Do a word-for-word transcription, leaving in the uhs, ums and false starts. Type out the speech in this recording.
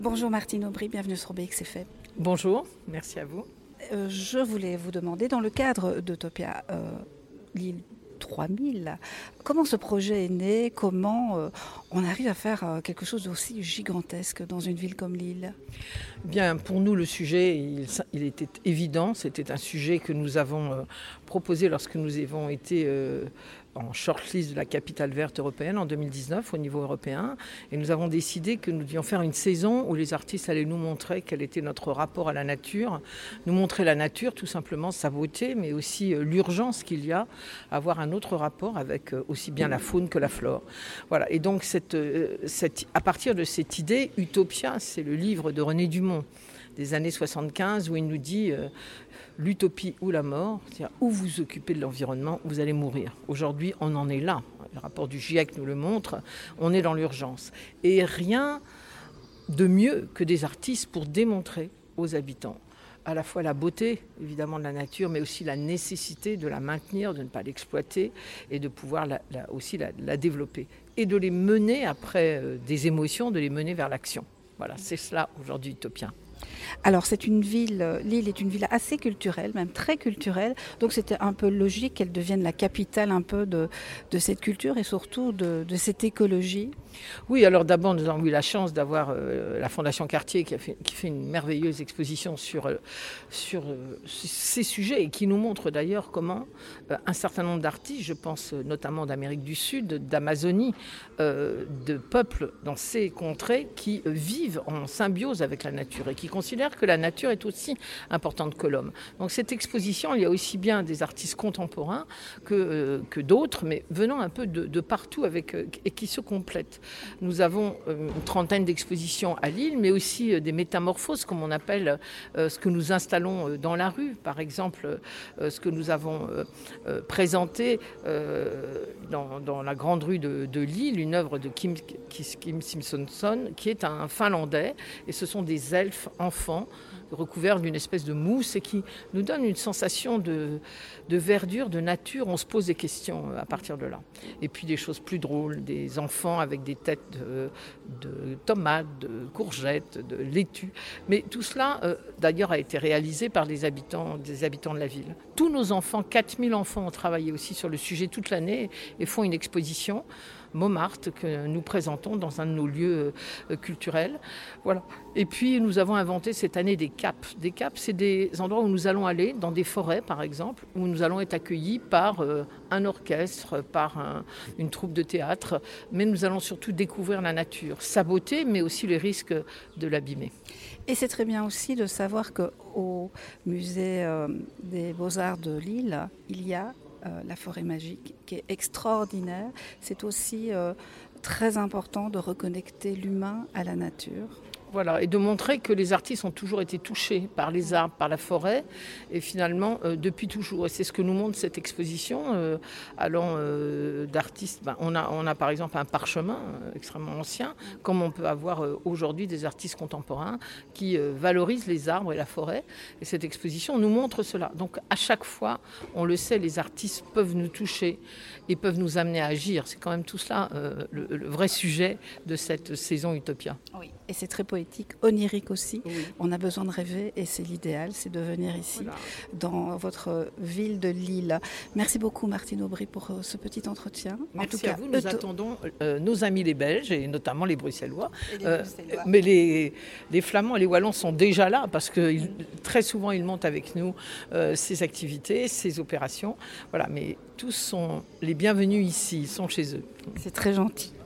Bonjour Martine Aubry, bienvenue sur B X F M. Bonjour, merci à vous. Euh, je voulais vous demander, dans le cadre d'Utopia, euh, l'île trois mille, comment ce projet est né, comment euh, on arrive à faire euh, quelque chose d'aussi gigantesque dans une ville comme Lille? Bien, pour nous, le sujet, il, il était évident. C'était un sujet que nous avons euh, proposé lorsque nous avons été euh, en shortlist de la capitale verte européenne en deux mille dix-neuf au niveau européen. Et nous avons décidé que nous devions faire une saison où les artistes allaient nous montrer quel était notre rapport à la nature, nous montrer la nature, tout simplement sa beauté, mais aussi euh, l'urgence qu'il y a à avoir un autre rapport avec euh, aussi bien la faune que la flore. Voilà. Et donc, cette, euh, cette, à partir de cette idée, Utopia, c'est le livre de René Dumont des années soixante-quinze où il nous dit euh, l'utopie ou la mort, c'est-à-dire où vous occupez de l'environnement, vous allez mourir. Aujourd'hui, on en est là. Le rapport du GIEC nous le montre. On est dans l'urgence. Et rien de mieux que des artistes pour démontrer aux habitants à la fois la beauté, évidemment, de la nature, mais aussi la nécessité de la maintenir, de ne pas l'exploiter et de pouvoir la, la, aussi la, la développer. Et de les mener, après euh, des émotions, de les mener vers l'action. Voilà, c'est cela aujourd'hui Utopia. Alors c'est une ville, Lille est une ville assez culturelle, même très culturelle, donc c'était un peu logique qu'elle devienne la capitale un peu de, de cette culture et surtout de, de cette écologie. Oui, alors d'abord nous avons eu la chance d'avoir euh, la Fondation Cartier qui, a fait, qui fait une merveilleuse exposition sur, euh, sur euh, ces sujets et qui nous montre d'ailleurs comment euh, un certain nombre d'artistes, je pense notamment d'Amérique du Sud, d'Amazonie, euh, de peuples dans ces contrées qui euh, vivent en symbiose avec la nature et qui considèrent que la nature est aussi importante que l'homme. Donc cette exposition, il y a aussi bien des artistes contemporains que, euh, que d'autres, mais venant un peu de, de partout avec, euh, et qui se complètent. Nous avons euh, une trentaine d'expositions à Lille, mais aussi euh, des métamorphoses, comme on appelle euh, ce que nous installons euh, dans la rue. Par exemple, euh, ce que nous avons euh, euh, présenté euh, dans, dans la grande rue de, de Lille, une œuvre de Kim, Kim Simpson, qui est un Finlandais, et ce sont des elfes enfants recouverts d'une espèce de mousse et qui nous donne une sensation de, de verdure, de nature. On se pose des questions à partir de là. Et puis des choses plus drôles, des enfants avec des têtes de, de tomates, de courgettes, de laitues. Mais tout cela, euh, d'ailleurs, a été réalisé par les habitants, des habitants de la ville. Tous nos enfants, quatre mille enfants, ont travaillé aussi sur le sujet toute l'année et font une exposition Montmartre que nous présentons dans un de nos lieux euh, culturels. Voilà. Et puis nous avons inventé cette année des caps. Des caps, c'est des endroits où nous allons aller, dans des forêts par exemple, où nous allons être accueillis par euh, un orchestre, par un, une troupe de théâtre, mais nous allons surtout découvrir la nature, sa beauté, mais aussi les risques de l'abîmer. Et c'est très bien aussi de savoir qu'au musée euh, des Beaux-Arts de Lille, il y a Euh, la forêt magique, qui est extraordinaire. C'est aussi euh, très important de reconnecter l'humain à la nature. Voilà, et de montrer que les artistes ont toujours été touchés par les arbres, par la forêt, et finalement, euh, depuis toujours. Et c'est ce que nous montre cette exposition, euh, allant euh, d'artistes. Ben, on, a, on a par exemple un parchemin euh, extrêmement ancien, comme on peut avoir euh, aujourd'hui des artistes contemporains qui euh, valorisent les arbres et la forêt. Et cette exposition nous montre cela. Donc à chaque fois, on le sait, les artistes peuvent nous toucher et peuvent nous amener à agir. C'est quand même tout cela euh, le, le vrai sujet de cette saison Utopia. Oui, et c'est très poétique, onirique aussi. Oui. On a besoin de rêver et c'est l'idéal, c'est de venir ici, voilà, dans votre ville de Lille. Merci beaucoup Martine Aubry pour ce petit entretien. Merci en tout cas, à vous. Nous Euto... attendons euh, nos amis les Belges et notamment les Bruxellois. Les euh, Bruxellois. Mais les, les Flamands et les Wallons sont déjà là parce que ils, très souvent ils montent avec nous euh, ces activités, ces opérations. Voilà, mais tous sont les bienvenus ici, ils sont chez eux. C'est très gentil.